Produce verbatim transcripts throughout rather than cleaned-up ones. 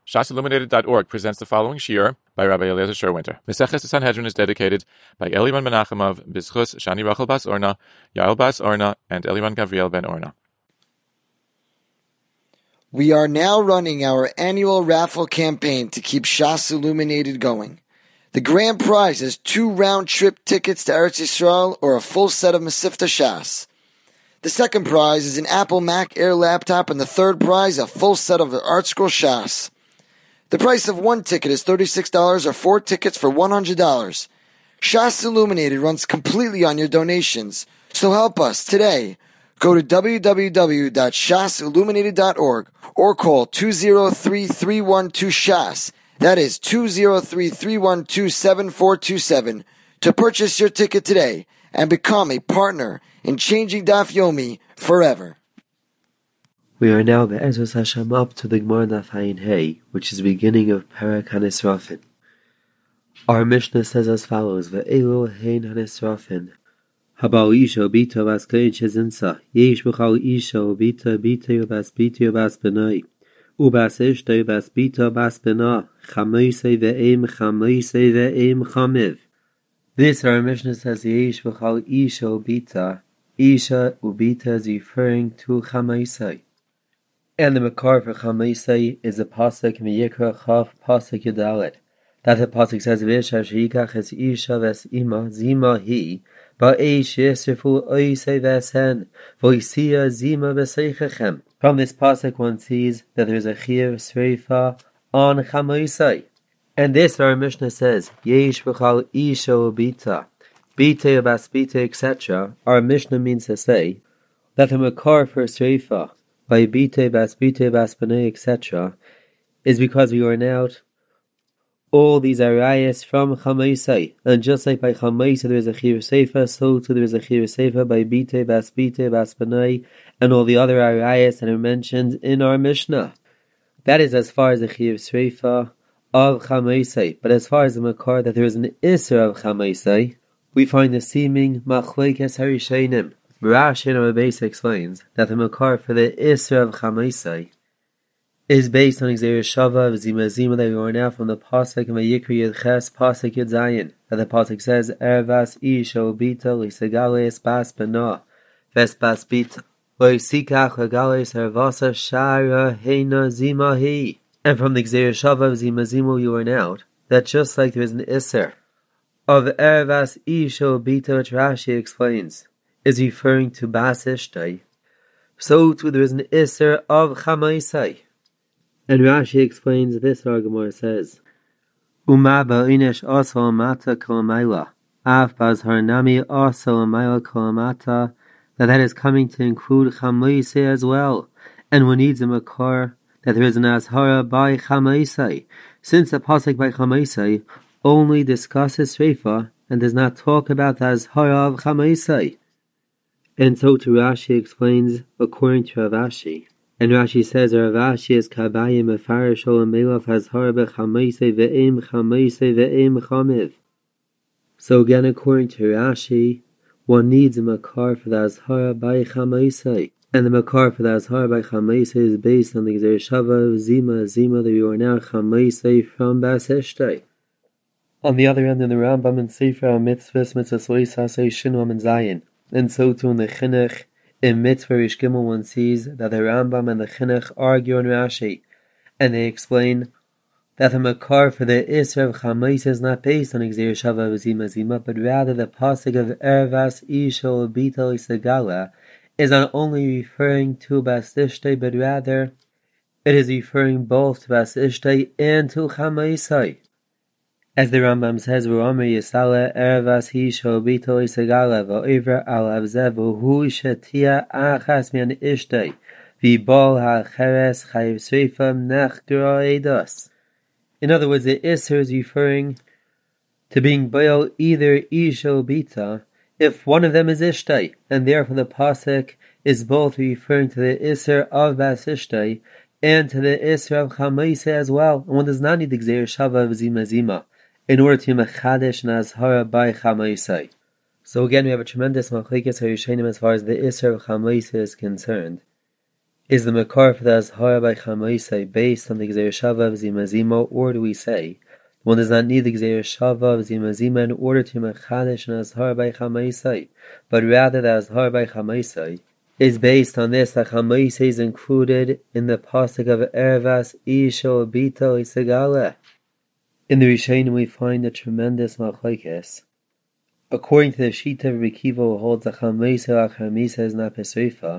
Shas Illuminated dot org presents the following shiur by Rabbi Eliezer Sherwinter. Meseches Sanhedrin is dedicated by Eliran Menachemov, Bizchus, Shani Rachel Bas Orna, Yael Bas Orna, and Eliran Gavriel Ben Orna. We are now running our annual raffle campaign to keep Shas Illuminated going. The grand prize is two round-trip tickets to Eretz Yisrael or a full set of Mesivta Shas. The second prize is an Apple Mac Air laptop, and the third prize a full set of ArtScroll Shas. The price of one ticket is thirty-six dollars or four tickets for one hundred dollars. Shas Illuminated runs completely on your donations, so help us today. Go to w w w dot shas illuminated dot org or call two zero three, three one two, S H A S. That is two zero three, three one two, seven four two seven to purchase your ticket today and become a partner in changing Daf Yomi forever. We are now Be'ezus Hashem up to the Gemara Daf Ayin Hey, which is the beginning of Perek HaNisrafin. Our Mishnah says as follows: Ve'elu hein HaNisrafin. Habal isha bita bas klein shezinsa. Yesh b'chal isha bita bita bas bita bas benai. Ubas ishta bas bita bas bena. Chameise ve'em chameise ve'em chamev. This our Mishnah says Yesh b'chal isha bita. Isha ubita is referring to chameise. And the makar for chameise is the pasuk in Yikra Chaf pasuk Yudalet. That the pasuk says V'isha sheikach es isha ves ima zima hi. From this pasuk one sees that there is a chiyuv sreifa on chameisai. And this our Mishnah says, Yesh b'chal isha ubita, bita bas bita, et cetera. Our Mishnah means to say that the makar for sreifa by bita bas bita bas b'nei, et cetera is because we are now all these arayas from chameisai, and just like by chameisai there is a chiyuv seifa, so too there is a chiyuv seifa by bite bas bite bas benai, and all the other arayas that are mentioned in our Mishnah. That is as far as the chiyuv seifa of chameisai. But as far as the makar that there is an iser of chameisai, we find the seeming machlekes harishonim. Rashi in our base explains that the makar for the iser of chameisai is based on Xer Shava of Zima Zima that we are now from the pasuk in Vayikra Yud Ches pasuk Yud Zayin, that the pasuk says Ervas Isha Ubita Lisagales Bas Bena Ves Bas Bita Loisikach Regales Ervasa Shara Heina Zima Hi. And from the Xer Shava of Zima Zima you are out that just like there is an Isser of Ervas Isha Ubita, which Rashi explains is referring to Bas Ishtai, so too there is an Isser of Chamaisai. And Rashi explains this, our Gemara says, Uma ba'inesh also mata kolamayla, af bazhar nami also amayla kolamata, that that is coming to include chameise as well. And one needs a makar that there is an azhara by chameise, since the pasuk by chameise only discusses sreifa and does not talk about the azhara of chameise. And so to Rashi explains according to Rav Ashi. And Rashi says, Rav Ashi is kabayim mefarish olam melaf hazhar b'chameise ve'em chameise ve'em chamev. So again, according to Rashi, one needs a makar for the azhara by chameise, and the makar for the azhara by chameise is based on the Xer Shava Zima Zima that you are now chameise from Bas Ishtai. On the other end, in the Rambam and Sefer HaMitzvahs Mitzvahs Loisasei Shinam and Zayin, and so too in the Chinuch. In Mitzvah Rish Gimel one sees that the Rambam and the Chinuch argue on Rashi, and they explain that the makar for the Isra of Chameis is not based on Xer Shava of Zima Zima, but rather the pasuk of Ervas Isha Ubita Lisagala is not only referring to Bas Ishtay, but rather it is referring both to Bas Ishtay and to Chameisai. As the Rambam says, V'omer Yisala Ervas Isha Ubita Lisagala v'oiver al avzev hu shetia achas mian Ishtay v'bol ha'cheres chayiv sreifa nechgra edas. In other words, the Isser is referring to being boil either Isha Ubita if one of them is Ishtay, and therefore the pasuk is both referring to the Isser of Bas Ishtay and to the Isser of Chameise as well. And one does not need the Xer Shava of Zima Zima in order to mechadesh and azhara by Chameisai. So again, we have a tremendous machlekes harishonim as far as the Isser of Chameisai is concerned. Is the makar for the azhara by chamaisai based on the gzeir shava of zimazima, or do we say one does not need the gzeir shava of zimazima in order to mechadish an azhara by chamaisai, but rather the azhara by chamaisai is based on this that chamaisai is included in the pasuk of ervas isho bito isagale? In the Rishonim we find a tremendous machlokes. According to the Shita of Rabbi Kiva, who holds that chamaisai lachamisa is not pesrifa,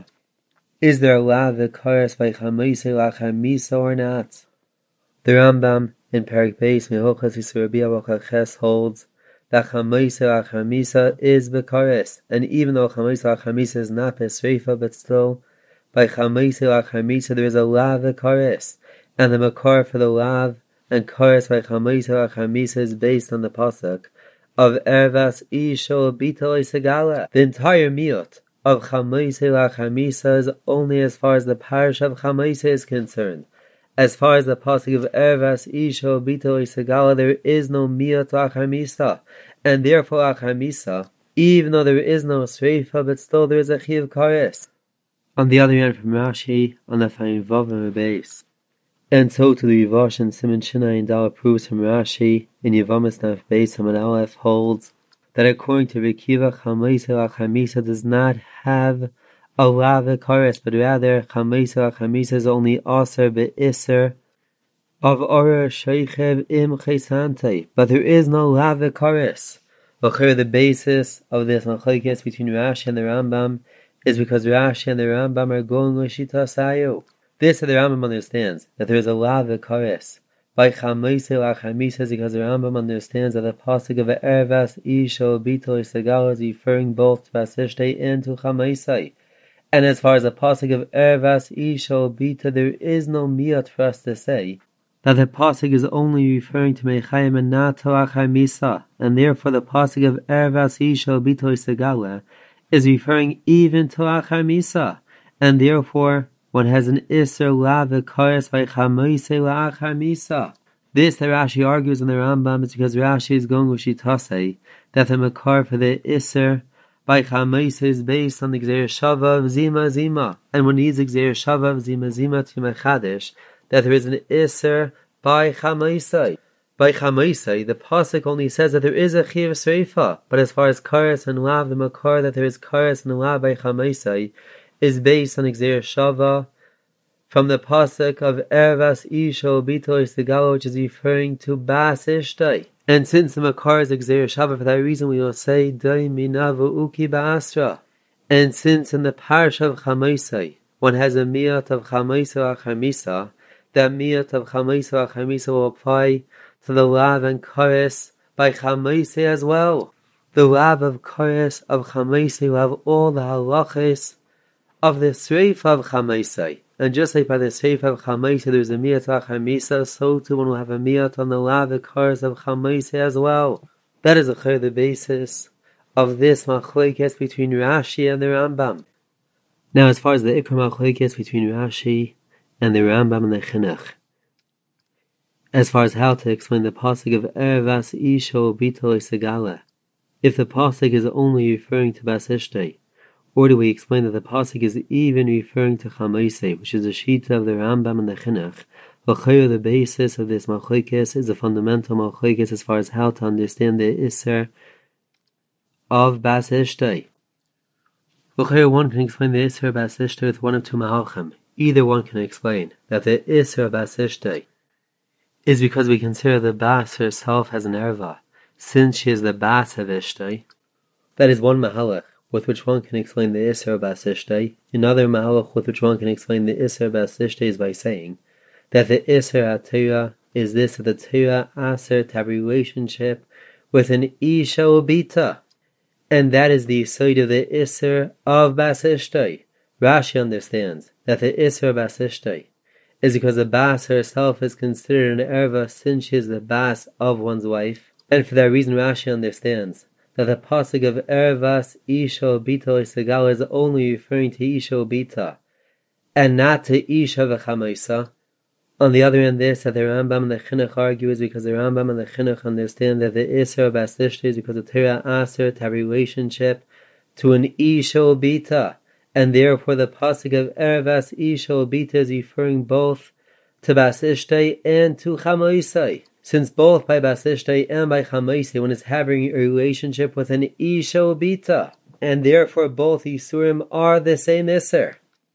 is there a law of v'kares by chamaisai lachamisa or not? The Rambam in Perek Beis Mehochas Yisur Rabbi Ches holds that chamaisai lachamisa is v'kares, and even though chamaisai lachamisa is not pesrifa, but still by chamaisai lachamisa there is a law of v'kares, and the makar for the law and kares by chamaisai lachamisa is based on the pasuk of ervas isho bito isagala. The entire miot of chamaisai lachamisa is only as far as the parish of chamaisai is concerned. As far as the pasuk of ervas isho bito isagala, there is no miot lachamisa, and therefore lachamisa, even though there is no sreifa, but still there is a chiv kares. On the other hand, from Rashi on the Faim Vav and base, and so to the Yivash and Simon Shinai and Dal proves from Rashi in Yivamas Naf Beis Haman Aleph holds that according to Rekiva, chamaisai lachamisa does not have a law v'kares, but rather chamaisai lachamisa is only aser be'iser of orah sheichev im chesantei, but there is no law v'kares. The basis of this machlokes between Rashi and the Rambam is because Rashi and the Rambam are going with Shita Sayu. This the Rambam understands, that there is a law v'kares by chamaisai lachamisa, because the Rambam understands that the pasuk of ervas isho bito isagala is referring both to vasishtei and to chamaisai. And as far as the pasuk of ervas isho bito, there is no miat for us to say that the pasuk is only referring to mechayim and not to lachamisa, and therefore the pasuk of ervas isho bito isagala is referring even to lachamisa, and therefore one has an iser la v'kares by chamaisai la'achamisa. This, the Rashi argues in the Rambam, is because Rashi is going with Shitasei, that the makar for the iser by chamaisai is based on the gzeir shava of zima zima, and one needs the gzeir shava of zima zima to mechadish, that there is an iser by chamaisai. By chamaisai, the pasuk only says that there is a chiv sreifa, but as far as kares and lav, the makar that there is kares and lav by chamaisai is based on Gzeir Shava from the pasuk of ervas isho bito isagala, which is referring to bas ishtai. And since the makar is Gzeir Shava, for that reason we will say dai minavu uki ba'asra. And since in the parish of chamaisai one has a miyat of chamaisai lachamisa, that miyat of chamaisai lachamisa will apply to the lav and kares by chamaisai as well. The lav of kares of chamaisai will have all the halachas of the sreif of chamaisai, and just like by the sreif of chamaisai there is a miyat lachamisa, so too one will have a miyat on the lav kares of chamaisai as well. That is a the basis of this machlokes between Rashi and the Rambam. Now, as far as the ikra machlokes between Rashi and the Rambam and the Chinuch, as far as how to explain the pasuk of ervas isho bito isagala, if the pasuk is only referring to bas ishtei, or do we explain that the pasuk is even referring to chamaisai, which is a shita of the Rambam and the Chinuch? The basis of this machlokes is a fundamental machlokes as far as how to understand the iser of bas ishtei. One can explain the iser of bas ishtei with one of two mahalchim. Either one can explain that the iser of bas ishtei is because we consider the bas herself as an erva, since she is the bas of ishtei. That is one mahalach with which one can explain the iser of bas ishtei. Another mahalach with which one can explain the iser of bas ishtei is by saying that the iser HaTorah is this, that the Torah aser to have a relationship with an isha obita, and that is the side of the iser of bas ishtei. Rashi understands that the iser of bas ishtei is because the bas herself is considered an erva since she is the bas of one's wife, and for that reason Rashi understands that the pasuk of ervas isha bita isagala is only referring to isha bita and not to isha v'chamaisa. On the other hand, this that the Rambam and the Chinuch argue is because the Rambam and the Chinuch understand that the iser of bas ishtei is because the Torah aser to have a relationship to an isha bita, and therefore the pasuk of Erevas Isha Obita is referring both to Bas Ishtay and to Chamoisai, since both by Bas Ishtay and by Chamoisai one is having a relationship with an Isha Obita, and therefore both Isurim are the same Isser.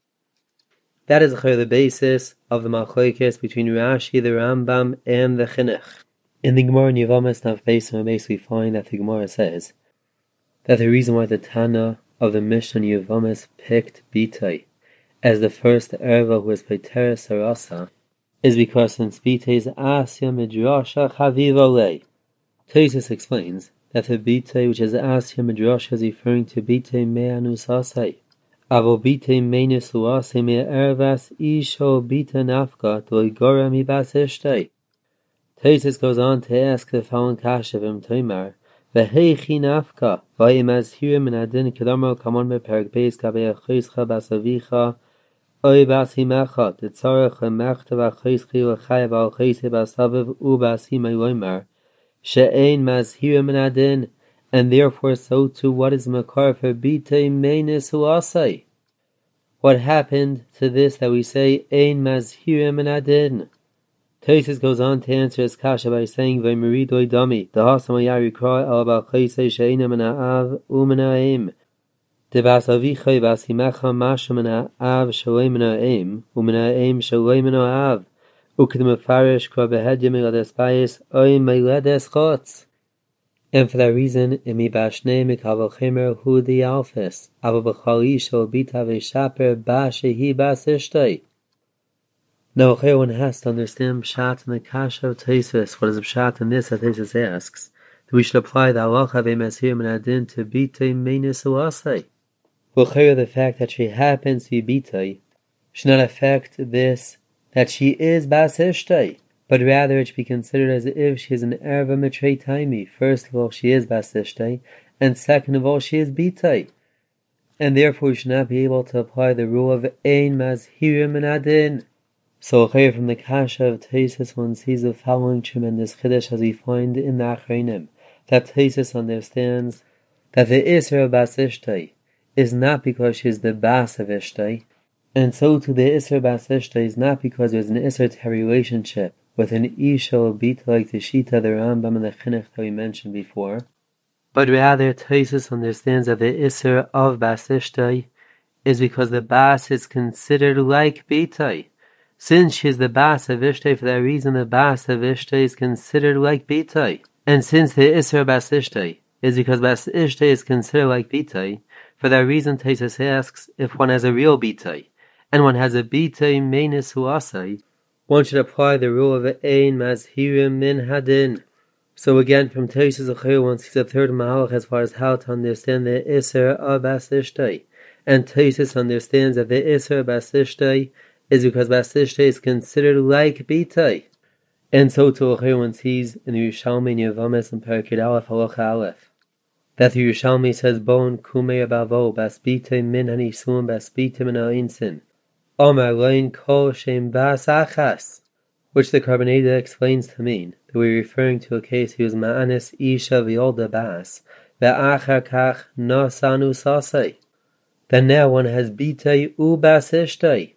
That is the basis of the Machlokes between Rashi, the Rambam, and the Chinuch. In the Gemara in Yevamos Naf Beis, we basically find that the Gemara says that the reason why the Tana of the Mishnah in Yevamos picked Bitay as the first Erva who was Peter Sarasa is because since Bitay is Asya Midrasha Chaviva Lei. Tosfos explains that the Bitay which is Asya Midrasha is referring to Bitay Me'anus Asay. Avo Bitay Me'anus Asay Me Ervas Isho Bita Nafka Doigora Mi Bas Ishtay. Tosfos goes on to ask the following kasha of him Toimar, V'heichi nafka, v'yimaz hirim min adin kedamro kamon beperek beis kabei achoischa basavicha, oy basimecha, detzarech lemechta v'achoischi l'chai v'alchoisi basaviv u basimei loimar, she'ein mazhirim min adin, and therefore so too what is makar for bitei menis uasai? What happened to this that we say, ein mazhirim min adin? Tosfos goes on to answer his kasha by saying, "V'meridoi dami, dahasam yari kra al ba'chaisei she'ina min ha'av u'min ha'im, debas avichai basimecha masha min ha'av shaloi min ha'im, u'min ha'im shaloi min ha'av, u'k'dim mefarish kra behedya milades bayis oy milades chotz." And for that reason, imi bashnei mikavol chemer hu di alfis, ava b'chali shal bita v'shaper ba shehi bas ishtay. Now, one has to understand Pshat and the Kasha of Tosfos. What is Pshat in this that Tosfos asks? That we should apply the halacha v'mesir min adin to bitay menis uasai. Well, the fact that she happens to be bitay should not affect this that she is bas ishtay, but rather it should be considered as if she is an erva mitrei taimi. First of all, she is bas ishtay, and second of all, she is bitay, and therefore we should not be able to apply the rule of ein mazhirim min adin. So from the Kasha of Tosfos one sees the following tremendous chiddush as we find in the Achronim, that Tosfos understands that the Isser of Bas Ishtay is not because she is the Bas of Ishtay, and so too the Isser of Bas Ishtay is not because there is an Isser to have relationship with an Isha or Bita like the Shita, the Rambam, and the Chinuch that we mentioned before, but rather Tosfos understands that the Isser of Bas Ishtay is because the Bas is considered like Bita. Since she is the Bas of Ishtay, for that reason the Bas of Ishtay is considered like Bitay. And since the Isser Bas Ishtay is because Bas Ishtay is considered like Bitay, for that reason Tosfos asks if one has a real Bitay, and one has a Bitay menis huasai, one should apply the rule of ein mazhirim min hadin. So again, from Tosfos one sees a third mahalach as far as how to understand the Isser of Bas Ishtay. And Tosfos understands that the Isser Bas Ishtay is because Bas Ishtay is considered like Bitay. And so too one sees in the Yerushalmi in Yevamos and Perek Aleph Halacha Aleph that the Yerushalmi says, Bon kumei abavo Bas Bitay min hanisuim Bas Bitay min ha'insin Omar lein kol shem Bas achas, which the Carbonada explains to mean that we're referring to a case he was ma'anis isha v'yolda Bas ve'achar kach nasanu sasei. Then now one has Bitay u Bas Ishtay.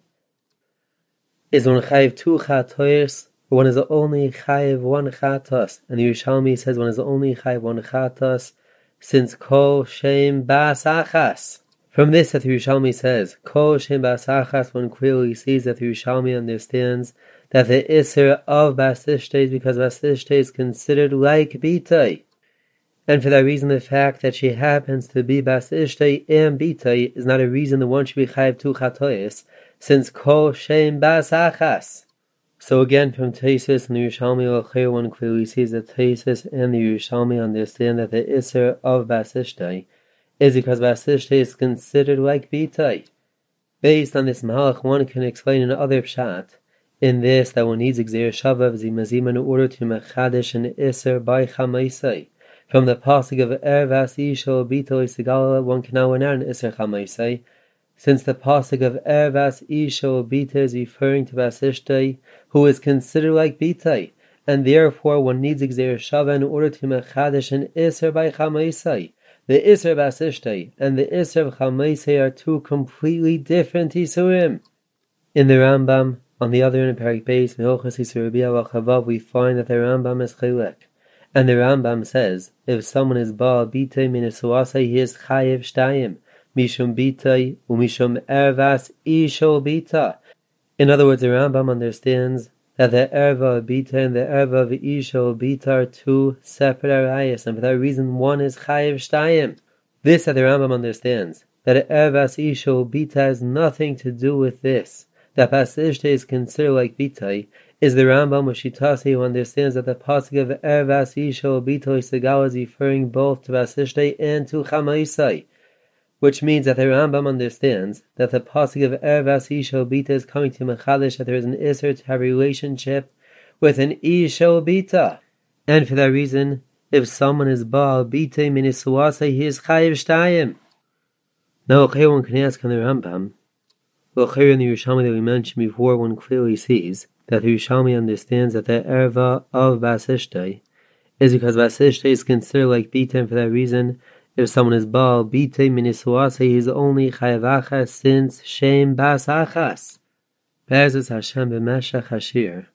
Is one chayiv two chatois, or one is only chayiv one chatos? And the Yerushalmi says one is only chayiv one chatos, since kol shem bas achas. From this that the Yerushalmi says, kol shem bas achas, one clearly sees that the Yerushalmi understands that the Isser of Bas Ishtay is because Bas Ishtay is considered like Bitay. And for that reason, the fact that she happens to be Bas Ishtay and Bitay is not a reason that one should be chayiv two chatois, since kol shem bas achas. So again, from Tosfos and the Yerushalmi, one clearly sees that Tosfos and the Yerushalmi understand that the Isser of Bas Ishtay is because Bas Ishtay is considered like Bitay. Based on this mahalach, one can explain another pshat in this that one needs Gzeir Shava v'zimazim in order to mechadish an Isser by Chamaisai. From the pasuk of Ervas Isha Bita Sigala, one can now learn an Isser Chamaisai, since the pasuk of Ervas Isha Bita is referring to Bas Ishtay, who is considered like Bitay, and therefore one needs Gzeir Shava in order to mechadish an Isser by Chamaisai. The Isser of Basishtay and the Isser of Chamaisei are two completely different Isurim. In the Rambam, on the other end of Parak Beis, Me'ochas Isur Rabbi Chavav, we find that the Rambam is Chilek. And the Rambam says, if someone is Baal Bitay Min Esuasei, he is Chayev Shtayim, Mishum Bitay, Umishum Ervas Isho Bita. In other words, the Rambam understands that the Erva of Bita and the Erva of Isho Bita are two separate arayas, and for that reason one is Chayev Shtayim. This that the Rambam understands, that Ervas Isho Bita has nothing to do with this. That Basishte is considered like Bitai, is the Rambam Moshitasi who understands that the pasuk of Ervas Isho Bita Segal is referring both to Basishte and to Chamaisai, which means that the Rambam understands that the pasuk of Ervas Isho Bita is coming to Mechadish, that there is an Isser to have a relationship with an Isho Bita. And for that reason, if someone is Baal Bita Min Esuasei, he is Chayev Shtayim. Now, one can ask on the Rambam, well, here in the Yerushalmi that we mentioned before, one clearly sees that the Yerushalmi understands that the Erva of Basishte is because Basishte is considered like Bita, and for that reason, if someone is Baal Bita Min Esuasei, he is only Chayev Achas since Shem Bas Achas. Be'ezus Hashem b'Meshach Hashir,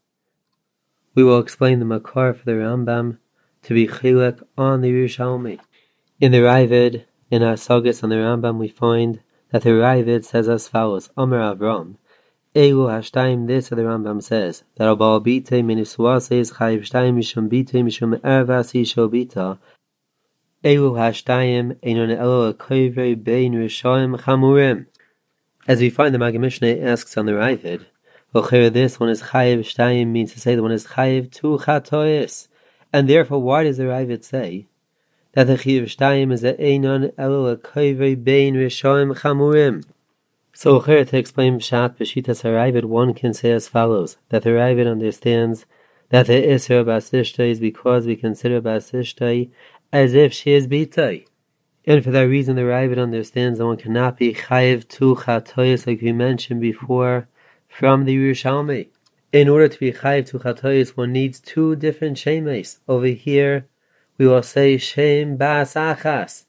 we will explain the Makar for the Rambam to be Chilek on the Yerushalmi. In the Ravid, in our Sagas on the Rambam, we find that the Ravid says as follows: Amar Avram, Elu Hashtayim. This that the Rambam says that a Baal Bita Min Esuasei is Chayev Shtayim Mishum Bita Mishum Ervas Isho Bita. Elu Hashtayim Einon Elo Akovrei Bein Rishoim Chamurim. As we find, the Maggid Mishneh asks on the Ravid, well, here this one is Chayev Shtayim means to say the one is Chayev two Chatois, and therefore why does the Ravid say that the Chayev Shtayim is a Einon Elo Akovrei Bein Rishoim Chamurim? So here to explain Pshat B'Shitas HaRavid, one can say as follows, that the Ravid understands that the Isser of Basishta is because we consider Basishta as if she is Bitai. And for that reason, the Ravid understands that one cannot be Chayev two Chatois, like we mentioned before, from the Yerushalmi. In order to be Chayev two Chatois, one needs two different Shemes. Over here, we will say Shem Bas Achas.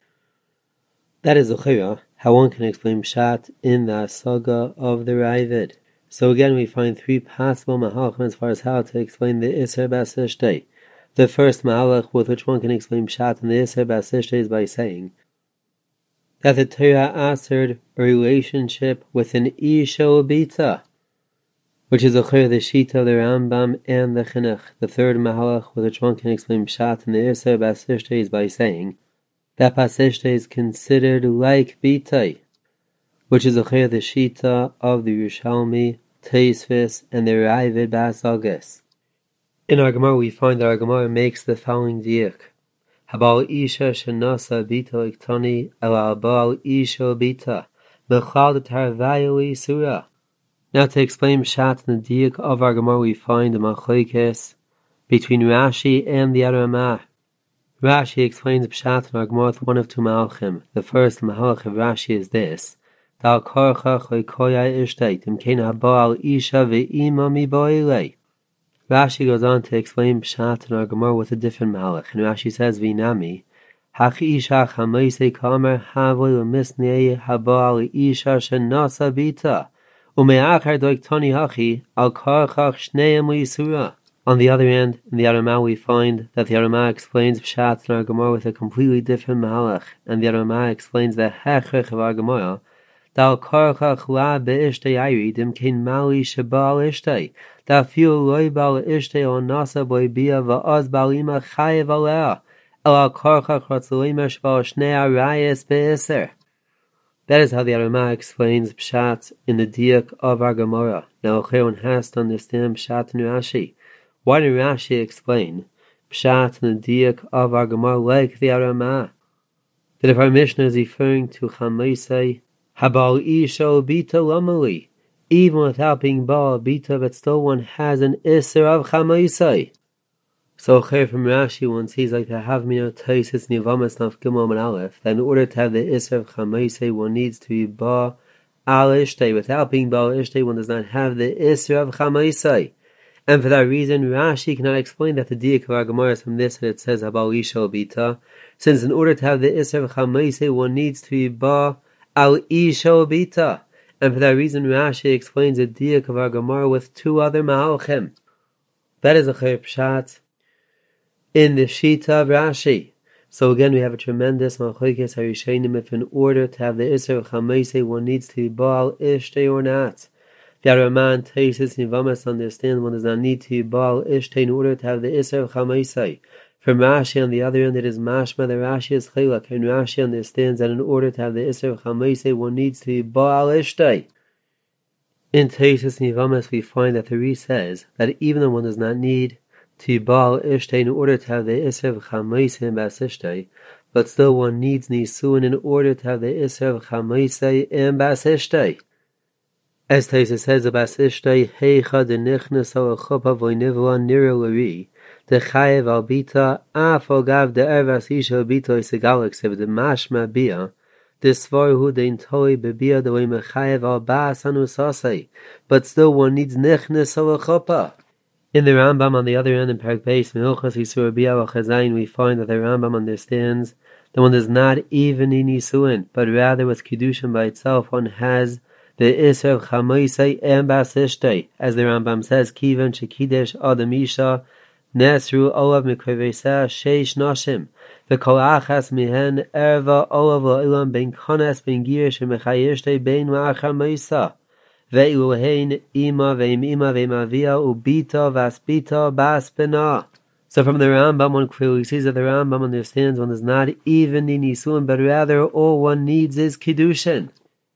That is Uchira, how one can explain Pshat in the Saga of the Ravid. So again, we find three possible Mahalachim as far as how to explain the Isser Basishte. The first Mahalach with which one can explain Pshat in the Isser Basishte is by saying that the Torah answered a relationship with an Isho Bita, which is Uchir the Shita of the Rambam and the Chinuch. The third Mahalach with which one can explain Pshat in the Isser Basishte is by saying that Basishte is considered like Bitai, which is Uchir the Shita of the Yerushalmi, Teisvis, and the Ravid Basagas. In our Gemara, we find that our Gemara makes the following diak: Habal Isha Shenasa Bita Iktani Ela Habal Isha Bita Mechal Tarvayoli Surah. Now, to explain Pshat in the diak of our Gemara, we find the Machlokes between Rashi and the Aramah. Rashi explains Pshat in our Gemara with one of two Malachim. The first Mahalach of Rashi is this: Dal Korcha Choykoya Ishtay Timkein Habal Isha Ve'ima Miboilei. Rashi goes on to explain Pshat in our Gemara with a different Malach, and Rashi says, Vinami, Hachi Isha Chamaisei Kamer Havoi Umisnei Habal Isha Shenasa Bita Umeachar Doiktoni Hachi Al Karchach Shneim Yisura. On the other hand, in the Aramah we find that the Aramah explains Pshat in our Gemara with a completely different Malach, and the Aramah explains the Hechrech of our Gemara, Dal Karchach La Be'ishtei Ayri Dimkein Mali Shabal Ishtei Da Fiu Loi Bal Ishtei O Nasa Boi Bia Va'az Balima Chayev Alea El Karchach Ratzulima Shabal Shnei Arayes Be'Iser. That is how the Aramah explains Pshat in the diak of our Gemara. Now, one has to understand Pshat in Rashi. Why did Rashi explain Pshat in the diak of our Gemara like the Aramah? That if our Mishnah is referring to Chamaisei Habal Isho Bita Lamali, even without being Baal Bita, but still one has an Isser of Chamaisei. So here from Rashi, one sees like the Havmina Taisis Nivamas Naf Gimel and Aleph, that in order to have the Isser of Chamaisei, one needs to be Baal Al Ishtei. Without being Baal Ishtei, one does not have the Isser of Chamaisei. And for that reason, Rashi cannot explain that the diak of our Gemara is from this that it says Habal Isha Bita, since in order to have the Isra of Chamaise, one needs to be Ba Al Isha Bita. And for that reason, Rashi explains the diak of our Gemara with two other Ma'alchem. That is a Chayr Pshat in the Shita of Rashi. So again, we have a tremendous Malchokes Harishenim if in order to have the Isra of Chamaise, one needs to be Baal Ishtay or not. The Araman, Taisis, Nivamas understand one does not need to be Baal Ishtay in order to have the Isra of Chamaise. From Rashi on the other end, it is Mashma, the Rashi is Chilak, and Rashi understands that in order to have the Isra of Chamaise, one needs to be Baal Ishtay. In Taisis, Nivamas, we find that the Re says that even though one does not need to be Baal Ishtay in order to have the Isra of Chamaise and Bas Ishtay, but still one needs Nisuin in order to have the Isra of Chamaise and Bas Ishtay. As Taisa says about Ishtay, Heicha de Nichnas al Chupa Voinivla Nira Lari, the Chayev al Bita, Afogav de Ervas Isha Bita Isagalex of the Mashma Bia, the Svarhu de Intoi Bebia de Mechayev al Bas Anusase, but still one needs Nichnas al Chupa. In the Rambam on the other end in Parak Beis, Milchas Yisur Bia al Chazayin, we find that the Rambam understands that one does not even need Nisuin, but rather with Kiddushin by itself, one has the Isra of Chamaise and Bas Ishtay, as the Rambam says, Kivan Shekidesh Adam Isha Nesru Olav Mikrevesa Sheish Nashim V'Kol Achas Mihen Erva Olav La'ilam Ben Konas Ben Girish Mechayishtay Ben Ma'achamaisa Ve'ulehein Ima Ve'im Ima Ve'im Avia Ubita Vaspita Bas Bena. So from the Rambam, one clearly sees that the Rambam understands one does not even need Nisuin, but rather all one needs is Kiddushin.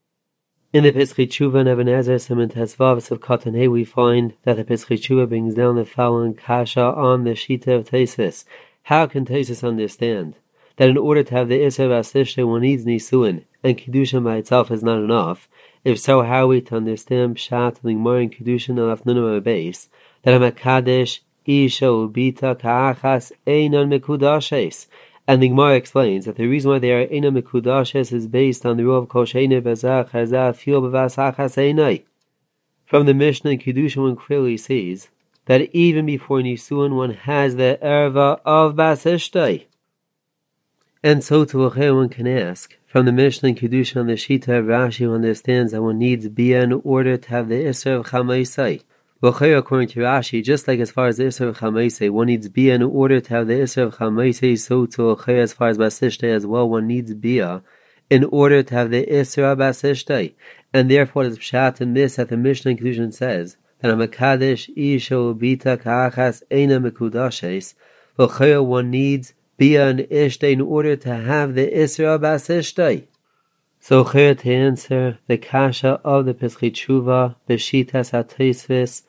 In the Pesach Tshuva and Even Ezer Siman Tesvav of Katan Hey, we find that the Pesach Tshuva brings down the following kasha on the Shita of Taisis. How can Taisis understand that in order to have the Isra Bas Ishtay one needs Nisuin, and Kiddushin by itself is not enough? If so, how are we to understand Pshat and Gemara and Kiddushin al Afnunam base that a Makadesh Isha Ubita Ka'achas Einan Mekudashes? And the Gemara explains that the reason why they are Eina Mekudashes is based on the rule of Kol She'eina B'Zach Hazah Fil B'Vas Achas Einai. From the Mishnah in Kiddushin, one clearly sees that even before Nisuin, one has the erva of Bas Ishtay. And so to L'chei, one can ask, from the Mishnah in Kiddushin on the Shita of Rashi, one understands that one needs Bia in order to have the Isra of Chamaisai. L'chei, according to Rashi, just like as far as the Isra of Chamaisai, one needs Bia in order to have the Isra of Chamaisai, so to L'chei, as far as Bas Ishtay as well, one needs Bia in order to have the Isra of Bas Ishtay. And therefore it is Pshat in this that the Mishnah in Kiddushin says that a Makadesh Isha Ubita Ka'achas Eina Mekudashes. L'chei, one needs Bia and Ishtay in order to have the Isra Bas Ishtay. So here to answer the kasha of the Pesach Tshuva, the Shitas HaTaisvis,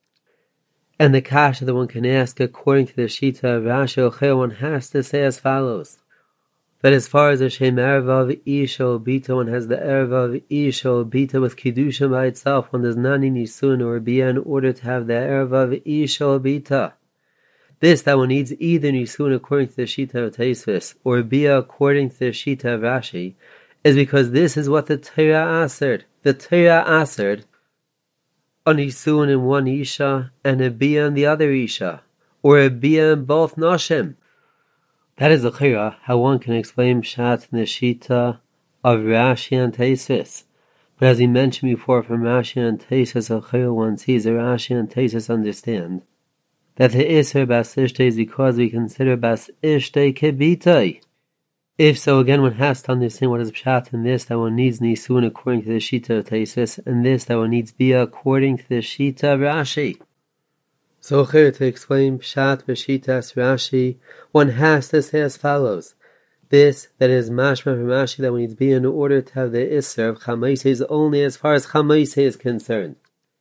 and the kasha that one can ask according to the Shita of Rashi, one has to say as follows: that as far as the Shem Erva of Isha Bita, one has the Erva of Isha Bita with Kiddushin by itself, one does not need Nisun or Bia in order to have the Erva of Isha Bita. This that one needs either Nisun according to the Shita of Taisvis or Bia according to the Shita of Rashi is because this is what the Torah answered. The Torah answered a Nisun in one Isha and a Bia in the other Isha, or a Bia in both Nashim. That is the Torah, how one can explain Pshat in the Shita of Rashi and Taisvis. But as we mentioned before, from Rashi and Taisvis, the Torah one sees that Rashi and Taisvis understand that the Isra Bas Ishtay is because we consider Bas Ishtay Kebitay. If so, again, one has to understand what is Pshat in this, that one needs Nisun according to the Shita of Taisvis, and this, that one needs Bia according to the Shita of Rashi. So here to explain Pshat B'Shitas Rashi, one has to say as follows: this, that is Mashma from Rashi, that one needs Bia in order to have the Isra of Chamaisei is only as far as Chamaisei is concerned.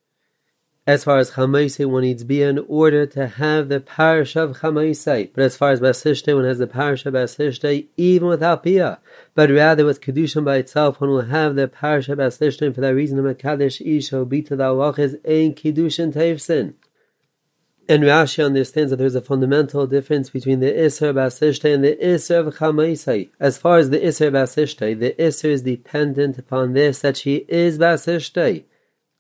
As far as Chamaisei, one needs Bia in order to have the Parasha of Chamaisei. But as far as Bas Ishtay, one has the Parasha of Bas Ishtay even without Bia. But rather with Kiddushin by itself, one will have the Parasha of Bas Ishtay, and for that reason, the Mekadesh Isha Bita the Alach is Ein Kiddushin Teivsin. And Rashi understands that there is a fundamental difference between the Isra Bas Ishtay and the Isra of Chamaisei. As far as the Isra Bas Ishtay, the Isra is dependent upon this, that she is Bas Ishtay.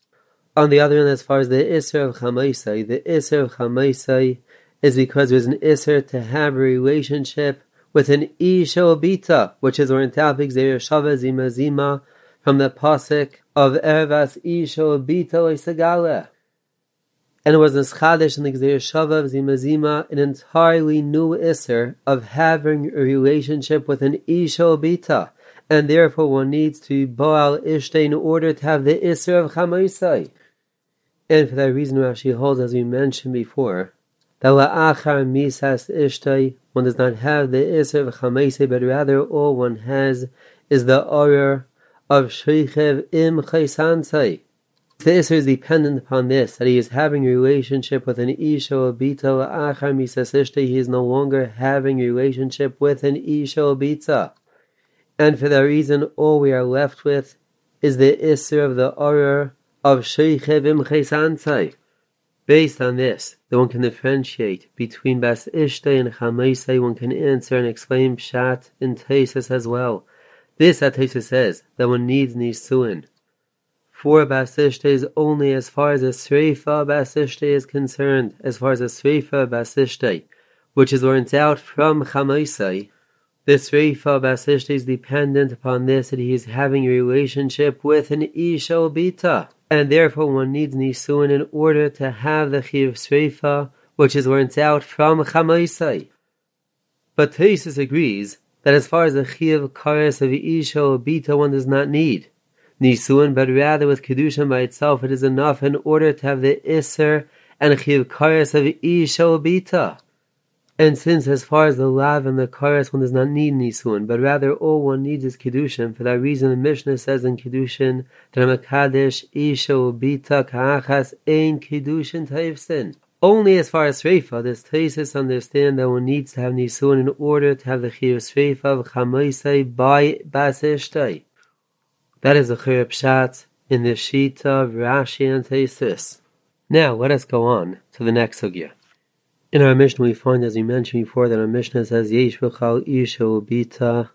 On the other hand, as far as the Isser of Chamaisai, the Isser of Chamaisai is because there's an Isser to have a relationship with an Isha Obita, which is or in Talpik Zeir Shava Zima Zima from the Pasuk of Ervas Isha Obita Oisagale. And it was a Schadish in the Zeir Shava Zima Zima, an entirely new Isser of having a relationship with an Isha Obita. And therefore one needs to Baal Ishte in order to have the Isser of Chamaisai. And for that reason Rashi holds, as we mentioned before, that la'achar misas Ishte, one does not have the Isser of Chamaisai, but rather all one has is the Oror of Sheichev im Chaisansai. The Isser is dependent upon this, that he is having a relationship with an Isha Obita. La'achar misas Ishte, he is no longer having a relationship with an Isha Obita. And for that reason, all we are left with is the Isser of the Oror of Sheichev im Chaisansai. Based on this, that one can differentiate between Bas Ishte and Chamaisai, one can answer and explain Pshat in Taisus as well. This, that Taisus says, that one needs Nisuin. For Bas Ishte is only as far as a Sreifa Bas Ishte is concerned, as far as a Sreifa Bas Ishte, which is learned out from Chamaisai. The Sreifa Bas Ishte is dependent upon this, that he is having a relationship with an Isha Obita. And therefore one needs Nisuin in order to have the Chiyuv Sreifa, which is learnt out from Chamaisai. But Taisus agrees that as far as the Chiyuv Kares of Isha Obita, one does not need Nisuin, but rather with Kedushin by itself it is enough in order to have the Isser and Chiyuv Kares of Isha Obita. And since as far as the Lav and the Kares one does not need Nisuin, but rather all one needs is Kedushin, for that reason the Mishnah says in Kedushin, Dramakadesh Isha Obita Ka'achas Ein Kedushin Taivsin. Only as far as Sreifa does Taisus understand that one needs to have Nisuin in order to have the Chiyuv Sreifa of Chamaisai by Bas Ishtai. That is the Chiyuv Pshat in the Shita of Rashi and Taisus. Now let us go on to the next sugya. In our Mishnah we find, as we mentioned before, that our Mishnah says, Yesh v'chal isha ubita,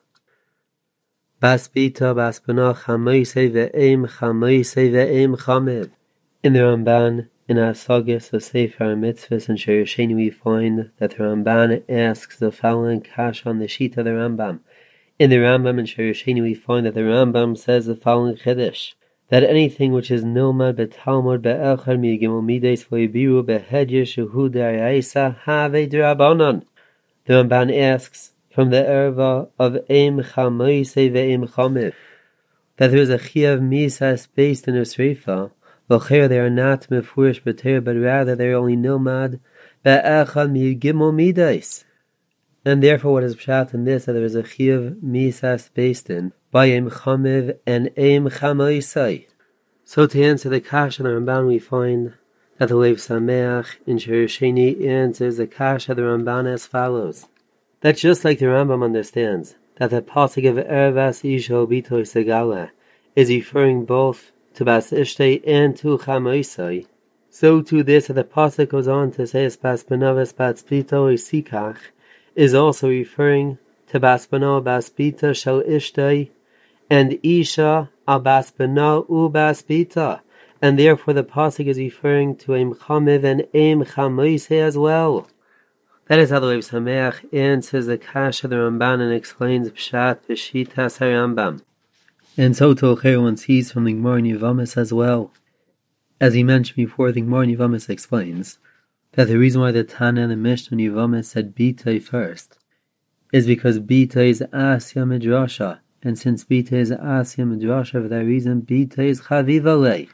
bas bita, bas bana, chamaisei ve'em, chamaisei ve'em chamev. In the Ramban, in Asagis, the Sefer HaMitzvahs, and Shir Yosheni, we find that the Ramban asks the following kash on the sheet of the Rambam. In the Rambam and Shir Yosheni, we find that the Rambam says the following chiddush, that anything which is nilmad betalmud be'echad miyigimel mides v'yibiru behedyer shehu d'ayisa have d'rabanan. The Ramban asks from the erva of Eim Chamaisei ve'Eim Chamev that there is a chiyuv misas based in a sreifa. V'cher they are not mefurish b'ter, but rather they are only nilmad be'echad miyigimel mides. And therefore, what is pshat in this, that there is a chiyuv misas based in by Eim Chamev and Eim Chamaisai. So to answer the kash of the Ramban, we find that the Lev Sameach in Shir Yosheni answers the kash of the Ramban as follows. That just like the Rambam understands that the pasuk of Ervas Isha Obita Segala is referring both to Bas Ishte and to Chamaisai, so too this that the pasuk goes on to say Bas Benav Bas Bito Sikach is also referring to Bas Bana Bas Bita Shel Ishtay and Isha al Bas Bana U Bas Bita, and therefore the pasuk is referring to Eim Chamev and Eim Chamaisei as well. That is how the Lev Sameach answers the kash of the Ramban and explains Pshat B'Shitas HaRambam. And so to one sees from the Gemara in Yevamos as well. As he mentioned before, the Gemara in Yevamos explains that the reason why the Tana and the Mishnah in Yevamos said Bita first is because Bita is Asya Midrasha, and since Bita is Asya Midrasha, for that reason Bita is Chaviva Lei.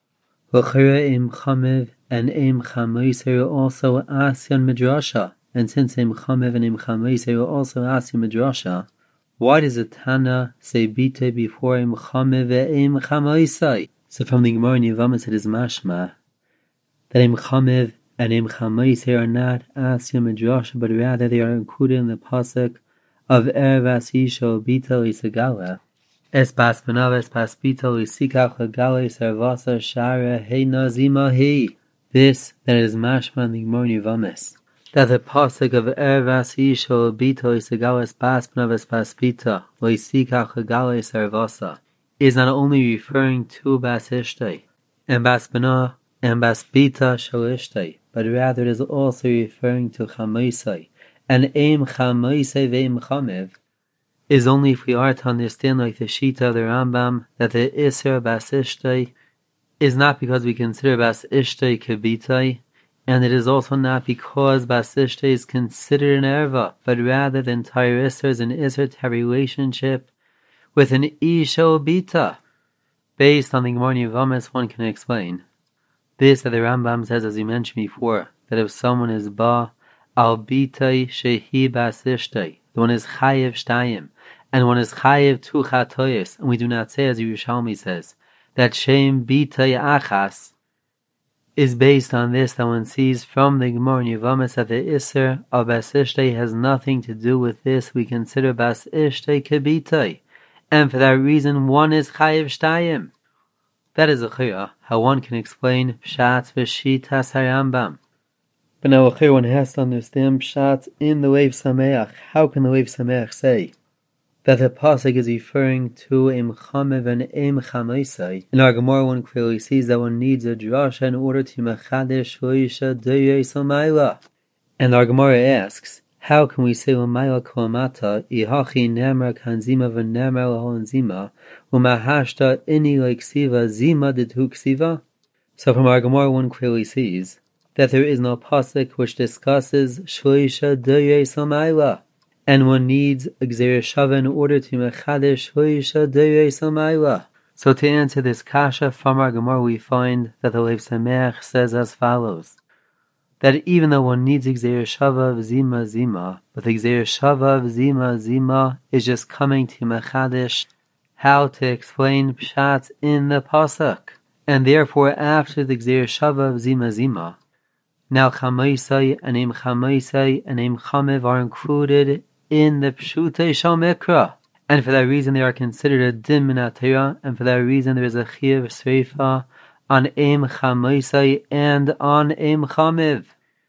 V'chira Eim Chamev and Eim Chamaisei are also Asya Midrasha, and since Eim Chamev and Eim Chamaisei are also Asya Midrasha, why does the Tana say Bita before Eim Chamev and Eim Chamaisei? So from the Gemara in Yevamos it is mashma that Eim Chamev and Eim Chamaisei are not Asya Midrasha, but rather they are included in the pasuk of Ervas Isha Obita L'Segala. Es Bas Benav Es Bas Bita L'Sikach L'Gala Servasa Shara Heina Zima He. This that is mashma in the Gemara in Yevamos, that the pasuk of Ervas Isha Obita L'Segala Es Bas Benav Es Bas Bita L'Sikach L'Gala Servasa is not only referring to Bas Ishtay, and Basbana, and Basbita Shalishtai, but rather it is also referring to Chamoisai, and Aim Chamoisai Ve'im Chamev, is only if we are to understand like the Shita of the Rambam, that the Isser Bas Ishtai is not because we consider Bas Ishtai Kebitai, and it is also not because Bas Ishtai is considered an Erva, but rather the entire Isser is an Isser to have a relationship with an Isha Obita. Based on the Gemara Yevamis, one can explain this that the Rambam says, as we mentioned before, that if someone is Ba Al Bitai Shehi Bas Ishtai, the one is Chayev Shtayim, and one is Chayev Tu Chatoyes, and we do not say, as Yerushalmi says, that Shem Bitai Achas is based on this, that one sees from the Gemara Yevamis that the Isser of Bas Ishtay has nothing to do with this. We consider Bas Ishtay Kebitai, and for that reason one is Chayev Shtayim. That is a chiyah, how one can explain Pshat v'Shitas HaRambam. But now a chiyah, one has to understand Pshat in the Lev Sameach. How can the Lev Sameach say that the pasuk is referring to Im Chamev and Im Chamoisai? In our Gemara, one clearly sees that one needs a drasha in order to mechadesh loisha deyei somayla. And our Gemara asks, how can we say Lamayla Kolamata, Ihachi Nemra Kanzima V'Nemra Laholanzima, Umahashta Ini Leiksiva Zima Ditu Ksiva? So from our Gemara, one clearly sees that there is no pasuk which discusses Shloisha Deyei Somayla, and one needs a Gzeir Shava in order to Mechadesh Shloisha Deyei Somayla. So to answer this kasha from our Gemara, we find that the Lev Sameach says as follows, that even though one needs Gzeir Shava of Zima Zima, but the Gzeir Shava of Zima Zima is just coming to Mechadesh how to explain Pshat in the pasuk. And therefore, after the Gzeir Shava of Zima Zima, now Chamoisai and Im Chamoisai and Im Chamev are included in the Pshutei Shal Mikra. And for that reason they are considered a Din Min HaTorah, and for that reason there is a Chiyuv Sreifa on Im Chamoisai and on Im Chamev.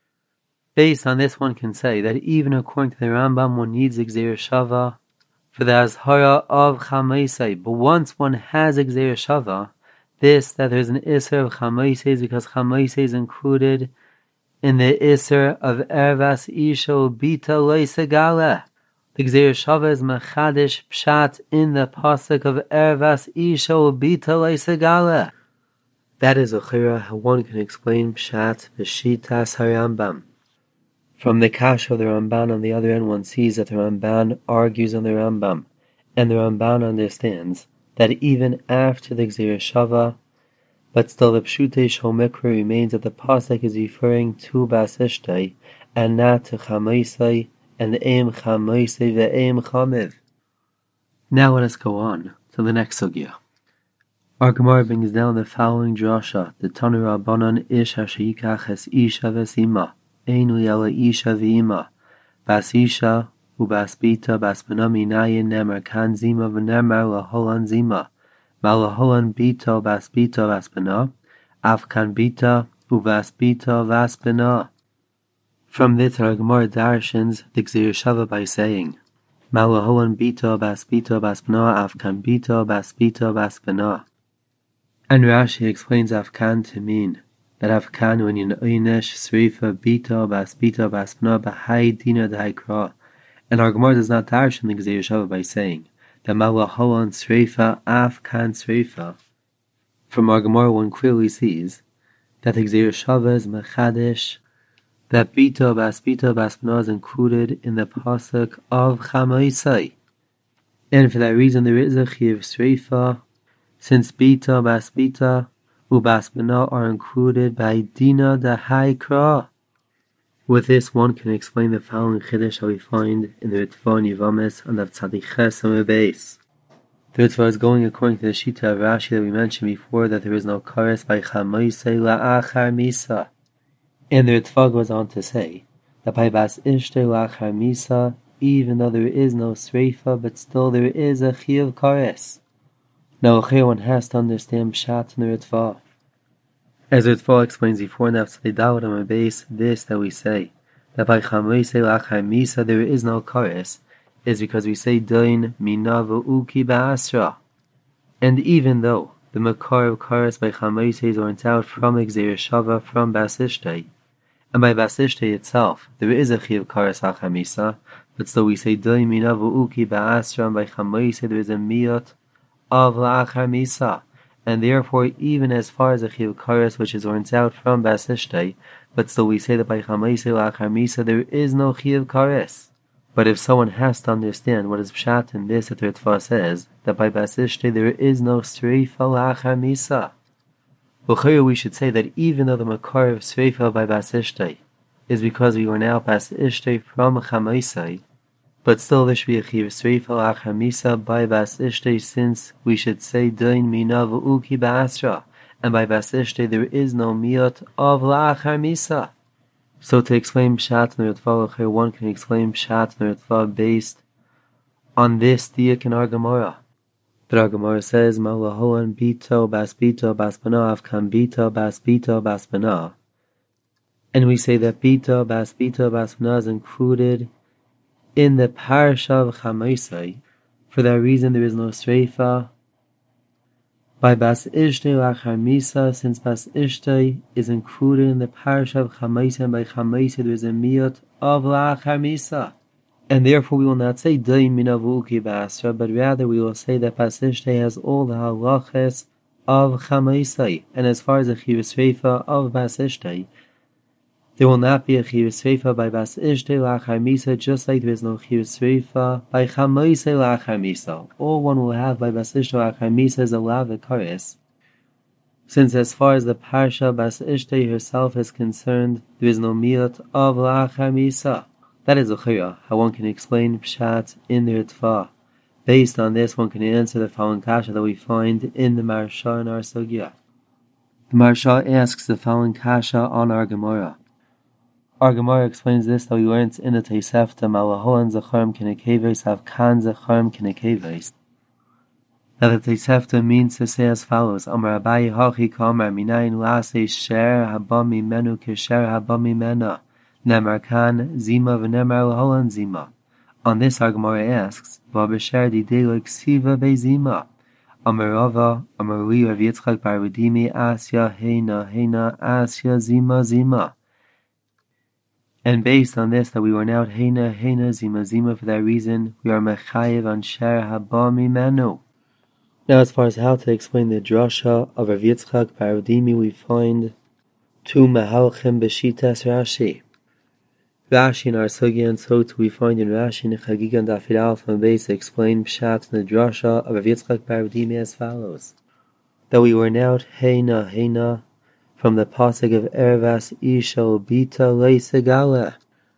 Based on this, one can say that even according to the Rambam, one needs Gzeir Shava for the Azhara of Chamoisai. But once one has Gzeir Shava, this, that there is an Isser of Chamoisai, is because Chamoisai is included in the Isser of Ervas Isha Bita Loisegala. The Gzeir Shava is Mechadish Pshat in the pasuk of Ervas Isha Bita Loisegala. That is a chira how one can explain Pshat v'Shitas HaRambam. From the Kasha of the Ramban on the other end, one sees that the Ramban argues on the Rambam, and the Ramban understands that even after the Gzeir Shava, but still the Pshutei Shal Mikra remains that the pasuk is referring to Bas Ishtay and not to Chamoisai and Eim Chamoisai ve'Eim Chamev. Now let us go on to the next sugya. Our Gemara brings down the following drasha: the Tanu Rabbanan Ish Hashayikach Es Isha Vesima Einu Yala Isha V'Ima Bas Isha Ubas Bita Bas Benami Nayin Nemar Kan Zima V'Nemar Laholan Zima Malaholan Bita Bas Bita Bas Bena Afkan Bita Ubas Bita Bas Bena. From this our Gemara darshans the Gzeir Shava by saying Malaholan Bita Bas Bita Bas Bena Afkan Bita Bas Bita Bas Bena. And Rashi explains Afkan to mean that Afkan when yin oynesh sreifa bita bas bita bas bna b'hai dina d'haikra. And our Gemara does not darshan the Gzeir Shava by saying that malaholan sreifa Afkan sreifa. From our Gemara one clearly sees that the Gzeir Shava is mechadish, that bita bas bita bas bna is included in the pasuk of Chamoisai. And for that reason there is a chiyuv sreifa, since Bita, Bas Bita, Ubas Bena are included by Dina da Haikra. With this, one can explain the following chiddush that we find in the Ritva Yevamis on the Tzadiches on the base. The Ritva is going according to the Shita of Rashi that we mentioned before, that there is no kares by Chamoisei la'achar misa. And the Ritva goes on to say that by Bas Ishtay la'achar misa, even though there is no sreifa, but still there is a chiyuv kares. Now, one has to understand Pshat in the Ritva. As the Ritva explains before, now to the Dawud on my base, this that we say, that by Chamoisei la'achar misa there is no kares, is because we say Dain Mina V'Uki Ba'asra. And even though the makar of kares by Chamaisa is orient out from Gzeir Shava from Basishtei. And by Basishtei itself, there is a Chiv Kares al Chamisa, but still we say Daimina Vu'uki Ba'asra, and by Chamaisa there is a Miyot of La'achar Misa. And therefore, even as far as a Chiv Kares which is orient out from Basishtei, but still we say that by Chamaisa La'achar Misa there is no Chiv Kares. But if someone has to understand what is pshat in this, that the Ritva says that by Basishtei there is no Sreifa La'achar Misa. Well, we should say that even though the makar of Sreifa by Basishtei is because we were now Basishtei from Chamaisai, but still there should be a Chiv Sreifa La'achar Misa by Basishtei, since we should say Dain Mina Vu'uki Ba'asra, and by Basishtei there is no Miyot of La'achar Misa. So to explain Pshat in the Ritva, one can explain Pshat in the Ritva based on this diak in our Gemara. But our Gemara says, Malahoan Bito Bas Bito Bas Bana Avkan Bito Bas Bito Bas Bana. And we say that Bito Bas Bito Bas Bana is included in the Parasha of Chamaisai. For that reason there is no Sreifa by Bas Ishtei La'achar Misa, since Bas Ishtei is included in the Parasha of Chamaisa, and by Chamaisa there is a Miyot of La'achar Misa. And therefore we will not say Daim Mina Vu'uki Ba'asra, but rather we will say that Bas Ishtei has all the halachas of Chamaisa. And as far as the Chiv Sreifa of Bas Ishtei, there will not be a Chiv Sreifa by Bas Ishtei La'achar Misa, just like there is no Chiv Sreifa by Chamaisa La'achar Misa. All one will have by Bas Ishtei La'achar Misa is a Lavikaris, since as far as the Parsha Bas Ishtei herself is concerned, there is no Miyot of La'achar Misa. That is a chaya, how one can explain Pshat in the Ritva. Based on this, one can answer the following kasha that we find in the Marsha in our Sugya. The Marsha asks the following kasha on our Gemara. Our Gemara explains this that we learned in the Tosefta, Malahoan Zacharim Kinekeves Avkan Zacharim Kinekeves. Now the Tosefta means to say as follows: Amar Abayi Hachi Kamar Minayin Lase Sher Habami Menu Kisher Habami Mena Nemar Kan Zima V'Nemar Laholan Zima. On this, our Gemara asks, V'Abesher Didelik Siva Bezima. Amar Rava Amar Li Rav Yitzchak Bar Redimi Asya Heina Heina Asya Zima Zima. And based on this, that we were now Heina Heina Zima Zima, for that reason we are Mechayev on Sher Haba Mimenu. Now, as far as how to explain the drasha of Rav Yitzchak Bar Redimi, we find two Mehalchim Beshitas Rashi. Rashi in our Sugya, and so too we find in Rashi in Chagiga and Dafir Alpha and Beis explain Pshat in the drasha of Rav Yitzchak Bar Redimi as follows: that we were now Heina Heina from the pasuk of Ervas Isha Bita Leisegala.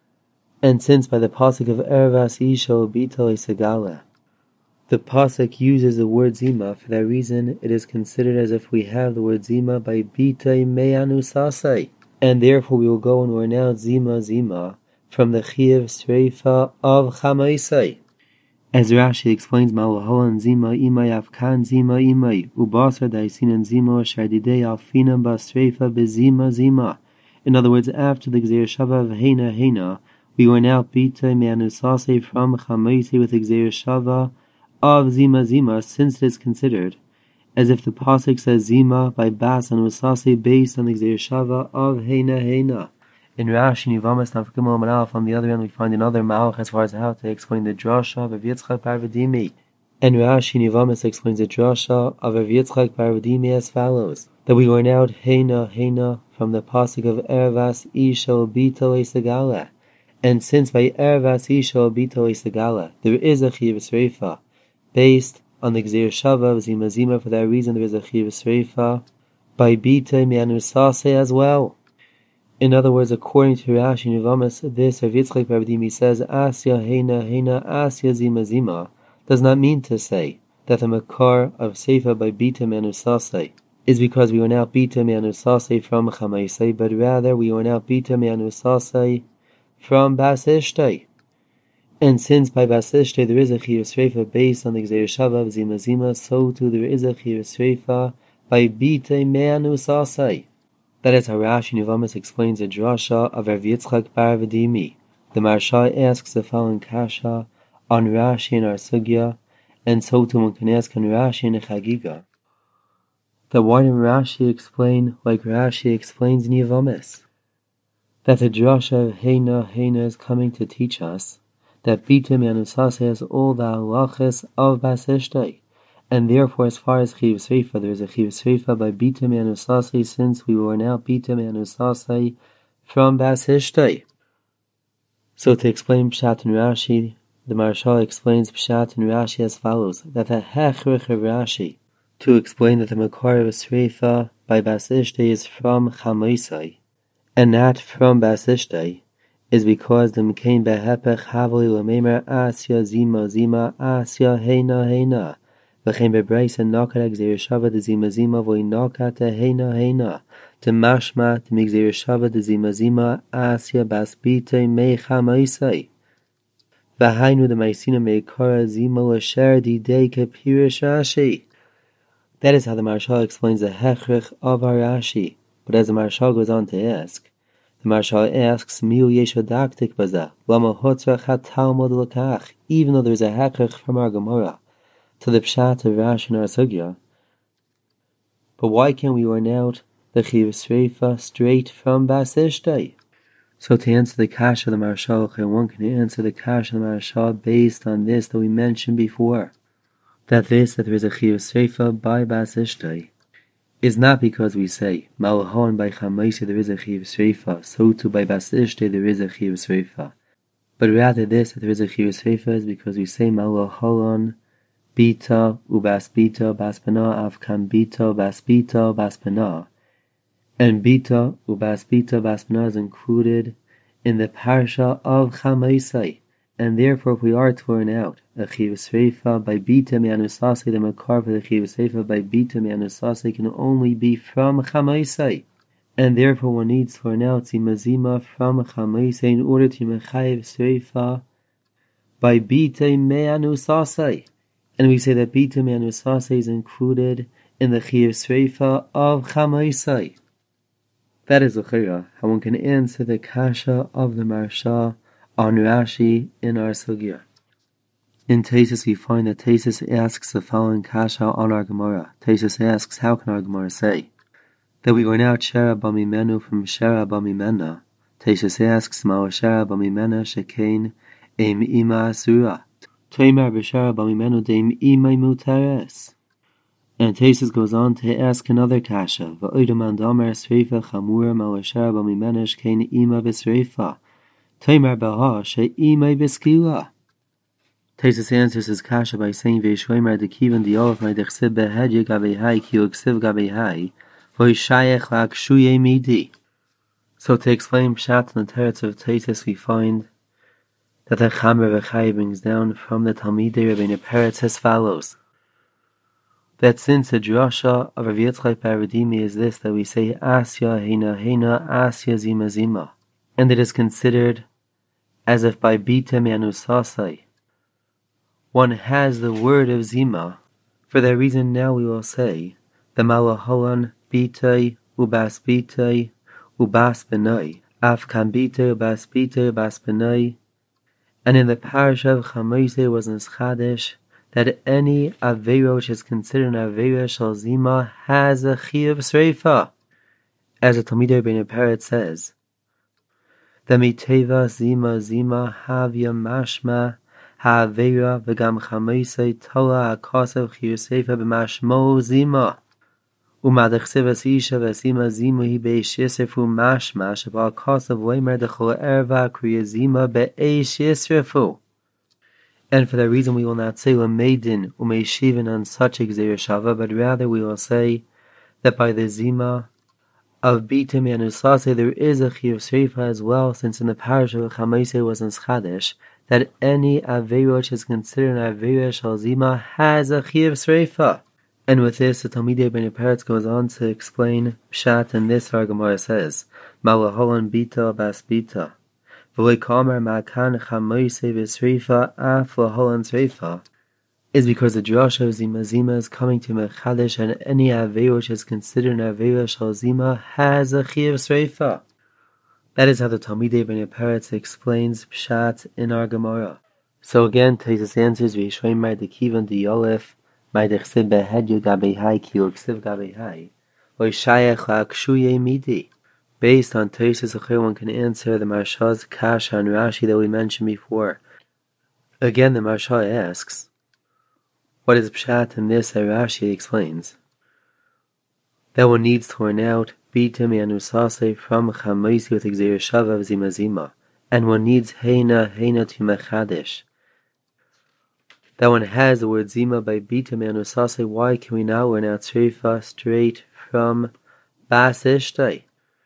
And since by the pasuk of Ervas Isha Bita Leisegala, the pasuk uses the word Zima, for that reason it is considered as if we have the word Zima by Bita Me'anu Sasai. And therefore we will go and we're now Zima Zima from the Chiv Sreifa of Chamaisai. As Rashi explains, Malahoan Zima Imai Avkan Zima Imai Ubasar Daisinan Zima Shardidei Alfinam Basreifa Bezima Zima. In other words, after the Gzeir Shava of Heina Heina, we were now Bita Me'anusase from Chamaisai with the Gzeir Shava of Zima Zima, since it is considered as if the pasuk says Zima by Bas and Usase based on the Gzeir Shava of Heina Heina. In Rashi Nivamas Nafkimal Manalf, on the other hand, we find another malach as far as how to explain the drasha of Rav Yitzchak Bar Redimi. And Rashi Nivamas explains the drasha of Rav Yitzchak Bar Redimi as follows: that we were now Heina Heina from the pasuk of Ervas Isha Bita Leisegala. And since by Ervas Isha Bita Leisegala there is a Chiv Sreifa based on the Gzeir Shava of Zima Zima, for that reason there is a Chiv Sreifa by Bita Me'anusase as well. In other words, according to Rashi Nivamas, this Rav Yitzchak Bar Redimi says Asya Heina Heina Asya Zima Zima does not mean to say that the makar of Seifa by Bita Me'anusase is because we are now Bita Me'anusase from Chamaisai, but rather we are now Bita Me'anusase from Bas Ishtei. And since by Bas Ishtei there is a Chiv Sreifa based on the Gzeir Shava of Zima Zima, so too there is a Chiv Sreifa by Bita Me'anusase. That is how Rashi Nivamas explains the drasha of Rav Yitzchak Bar Redimi. The Marsha asks the following kasha on Rashi in our Sugya, and so too one can ask on Rashi in the Chagiga. That why didn't Rashi explain like Rashi explains in Yevamos? That the drasha of Heina Heina is coming to teach us that Bitum Yanusase has all the halachas of Bas Ishtay, and therefore as far as Chiv Sreifa, there is a Chiv Sreifa by Bitum Yanusase, since we were now Bitum Yanusase from Bas Ishtay. So to explain Pshat and Rashi, the Maharshal explains Pshat and Rashi as follows, that the Hechrich of Rashi, to explain that the Makar of Sreifa by Bas Ishtay is from Chamoisai, and not from Bas Ishtay, is because the Mekain Behepech Havli Lamemer Asya Zima Zima Asya Heina Heina, V'chein Bebraisa Nakat Gzeir Shava de Zima Zima V'oi Nakat Heina Heina, to Mashma to Migzeir Shava de Zima Zima Asya Bas Bite Me Chamoisai. V'hainu the Maisina Meikara Zima Lasher Didei Kapirish Rashi. That is how the Maharshal explains the Hechrich of our Rashi. But as the Maharshal goes on to ask, the Maharshal asks, Miu Yeshodaktik Baza, Lama Hotzrach HaTalmud Lakach, even though there is a Hechrich from our Gemara to the Pshat of Rashi and our Sugya. But why can't we learn out the Chiv Sreifa straight from Bas Ishtay? So to answer the Kasha of the Maharshal, one can answer the Kasha of the Maharshal based on this that we mentioned before. That this, that there is a Chiv Sreifa by Bas Ishtay, is not because we say, Malahon by Chamaisi there is a Chiv Sreifa, so too by Bas Ishtay there is a Chiv Sreifa. But rather this, that there is a Chiv Sreifa, is because we say Malahon Bita, Ubas Bita, Baspana, Avkan Bita, Bas Bita, Baspana. And Bita, Ubas Bita, Baspana is included in the Parsha of Chamaisai. And therefore, if we are to learn out a Chiv Sreifa by Bita Me'anusase, the Makar for the Chiv Sreifa by Bita Me'anusase can only be from Chamaisai. And therefore, one needs to learn out Zima Zima from Chamaisai in order to Mechayev Sreifa by Bita Me'anusase. And we say that Bita Me'anusase is included in the Chiv Sreifa of Chamaisai. That is L'chira, how one can answer the Kasha of the Maharsha on Rashi in our Sugya. In Taisus we find that Taisus asks the following Kasha on our Gemara. Taisus asks, how can our Gemara say that we were out Shera Bamimenu from Shera Bamimena? Taisus asks, Ma'o Shera Bamimena Shekain Eim Ima Asura Taimar B'Shera Bamimenu Deim Ima Muteres. And Taisus goes on to ask another Kasha, V'oidaman Damer Sreifa Chamur Ma'o Shera Bamimena Shekain Ima B'Sreifa Taimar Baha She'imai B'Skila. Taisus answers his Kasha by saying, Ve'shloimar Dekivan Diolov My Dechsib Behedye Gavehai Ki Uksiv Gavehai V'ishayech L'Akshuye Midi. So to explain Pshat and the teretz of Taisus, we find that the Chamer V'chai brings down from the Talmidei Rabbeinu Peretz as follows, that since the drasha of Rav Yitzchak Paradimi is this, that we say Asya Heina Heina Asya Zima Zima, and it is considered as if by Bita Me'anusasai one has the word of Zima. For that reason now we will say the Malaholan Bitai Ubas Bitai Ubas Benai Afkan Bitai Ubas Bitai Ubas Benai. And in the parish of Chamaisei was in Schadish that any Aveira which is considered an Aveira Shal Zima has a Chiv Sreifa. As the Talmidei Rabbeinu Peretz says, the miteva zima zima havya mashma ha'avera v'gam chamaisei tola ha'kasav chiyusefa b'mashmo zima u'madachsev asisha v'zima zima hi be'esh yisrefu mashma sheba ha'kasav leimer dechol erva kriya zima be'esh yisrefu. And for that reason we will not say l'meidin u'meishivin on such a gzeir shava, but rather we will say that by the zima of Bita Me'anusase there is a Chiv Sreifa as well, since in the parish of Chamaisei was in Schadish that any Aveira which is considered an Aveira Shal Zima has a Chiv Sreifa. And with this, the Talmidei Rabbeinu Peretz goes on to explain Pshat, and this our Gemara says, Malaholan Bita Bas Bita V'loi Kamer Ma'kan Chamaisei V'Sreifa Af Laholan Sreifa, is because the drasha of Zima Zima is coming to Mechadish, and any Aveira which is considered an Aveira Shal Zima has a Chiv Sreifa. That is how the Talmidei Rabbeinu Peretz explains Pshat in our Gemara. So again, Taisus answers, V'yishleimar Dekivan Diyolef by the chsiv behedyu gabe hai ki or chsiv gabe hai, or shayach ha'kshuye midi. Based on Tosfos Acher, one can answer the Marsha's kasha and Rashi that we mentioned before. Again, the Marsha asks, what is pshat in this that Rashi explains? That one needs to turn out bitim and usase from chamaisi with exer shava zima zima, and one needs heina heina to mechadish. That one has the word zima by bitim and usase. Why can we now learn out tzrifa straight from bas ishtai?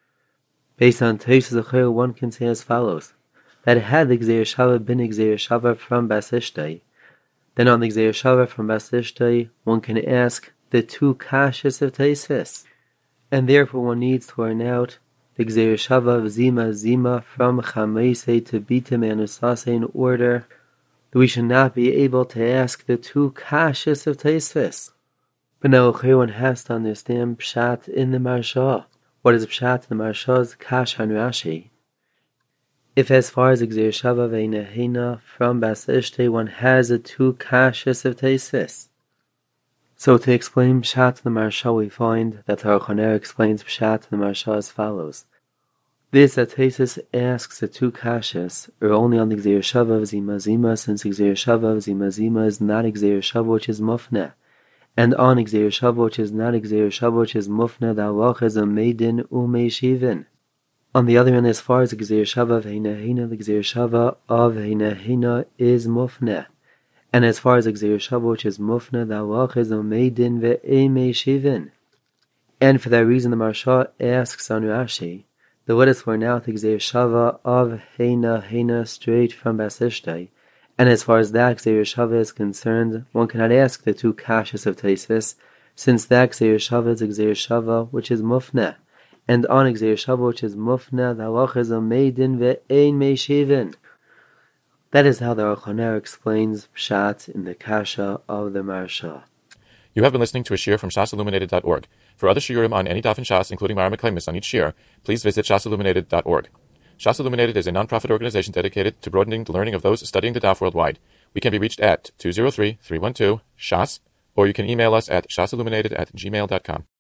Based on Tosfos Acher, one can say as follows: that had the Gzeir Shava been Gzeir Shava from Bas Ishtai, then on the Gzeir Shava from Bas Ishtai, one can ask the two kashas of Tosfos, and therefore one needs to learn out the Gzeir Shava of Zima Zima from Chamaisei to Bitim and Usase in order that we should not be able to ask the two kashas of Tosfos. But now one has to understand Pshat in the Marsha. What is pshat in the Marsha's kasha and Rashi? If as far as Gzeir Shava ve'ina heina from Bas Ishtai, one has the two kashas of Tosfos. So to explain pshat in the Marsha, we find that the Aruch HaNer explains pshat in the Marsha as follows: this that Tosfos asks the two kashas are only on the Gzeir Shava of Zima Zima, since Gzeir Shava of Zima Zima is not Gzeir Shava which is mufneh. And on Gzeir Shava, which is not Gzeir Shava, which is mufna, the halach is a meidin u'meishivin. On the other hand, as far as Gzeir Shava of heina heina, the Gzeir Shava of heina heina is mufna. And as far as Gzeir Shava, which is mufna, the halach is a meidin ve'emeishivin. And for that reason, the Marsha asks on Rashi, the let us learn out the Gzeir Shava of heina heina straight from Bas Ishtai. And as far as that Gzeir Shava is concerned, one cannot ask the two kashas of Tosfos, since that Gzeir Shava is a Gzeir Shava which is mufna, and on Gzeir Shava which is mufna, the halach is a meidin ve'ein meishivin. That is how the Aruch HaNer explains pshat in the kasha of the Marsha. You have been listening to a shiur from shas illuminated dot org. For other shiurim on any daf in Shas, including Mara Meklemis on each shiur, please visit shas illuminated dot org. Shas Illuminated is a non-profit organization dedicated to broadening the learning of those studying the daf worldwide. We can be reached at two zero three, three one two, S H A S, or you can email us at shasilluminated at gmail dot com.